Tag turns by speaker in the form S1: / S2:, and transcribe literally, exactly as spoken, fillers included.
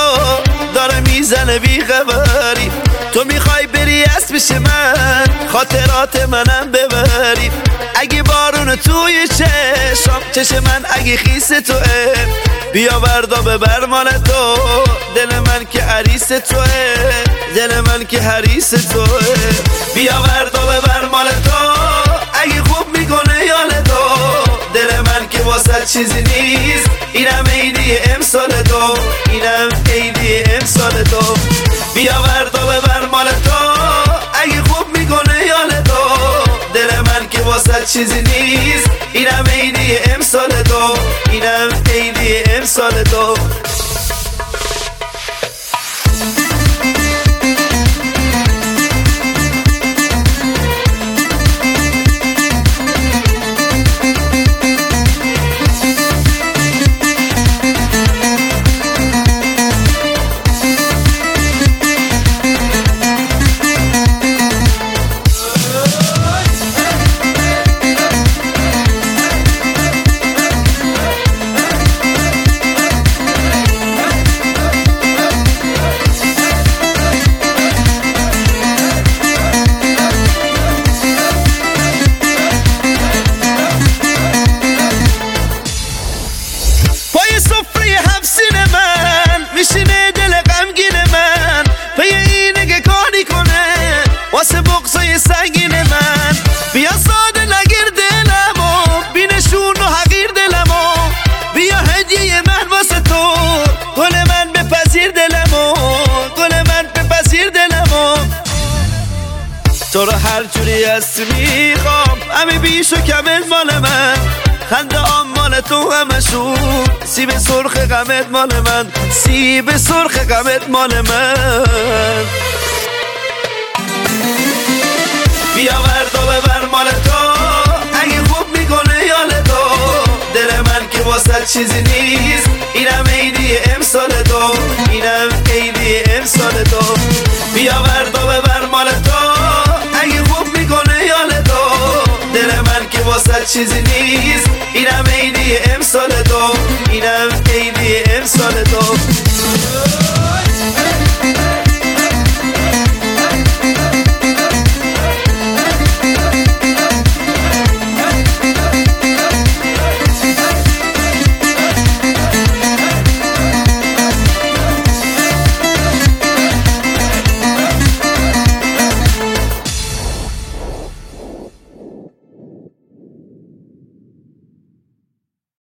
S1: داره میزنه بی خبری. تو میخوای بری از پیش من خاطرات منم ببری. اگه بارون توی چشم چش من اگه خیس توه، بیا وردا ببر مال تو. دل من که عریس توه، دل من که حریس توه. بیا وردا ببر مال تو اگه خوب میکنه یال تو. دل من که واسه چیزی نیست، اینم عیدی امسال تو، اینم عیدی امسال تو. بیا وردا ببر مال تو اگه خوب میکنه یال تو. دل من که واسه چیزی نیست، اینم عیدی امسال تو، اینم عیدی امسال تو. میشینه دل غمگین من، پی اینه که کاری کنه واسه بغضای سنگین من. بیا ساده نگیر دلمو، بی نشون و حقیر دلمو. بیا هدیه من واسه تو، گل من بپذیر دلمو، گل من بپذیر دلمو. تو رو هر جوری هستی میخوام، همه بیش و کمت مال من. خنده آم مال تو همشون، سیب سرخ غمت مال من، سیب سرخ غمت مال من. بیا وردا ببر مال تو اگه خوب میکنه یال تو. دل من که واسه چیزی نیست، اینم عیدی امسال تو، اینم عیدی امسال تو. بیا وردا ببر مال تو اگه خوب میکنه یال تو. دل من که واسه چیزی نیست، اینم عیدی امسال تو، اینم عیدی امسال تو.